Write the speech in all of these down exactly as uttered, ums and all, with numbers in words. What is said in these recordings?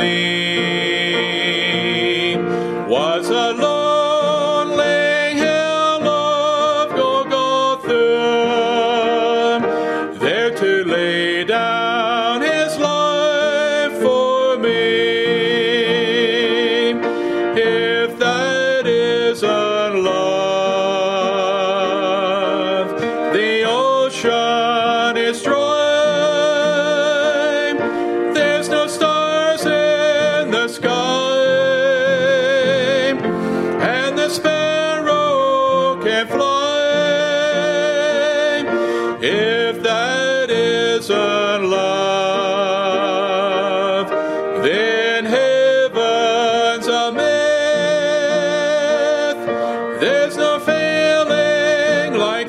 Gethsemane was a lonely hill of Golgotha, there to lay down his life for me. If that isn't love, the ocean is dry. There's no stars in the sky, and the sparrow can fly. If that isn't love, then heaven's a myth. There's no feeling like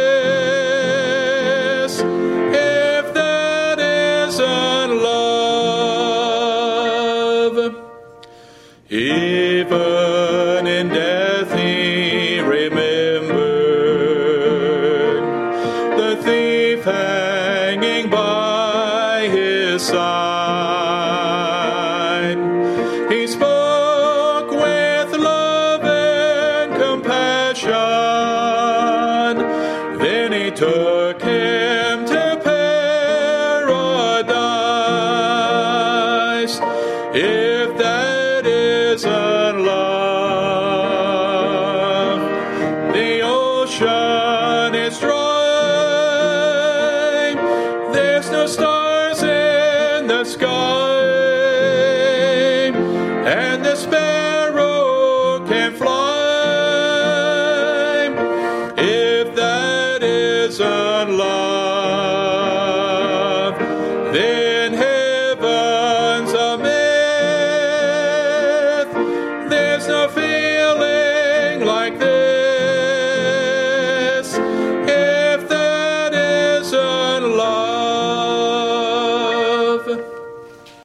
this. If that isn't love, even in death he remembered the thief hanging by his side. He spoke with love and compassion. Then he took him to paradise. If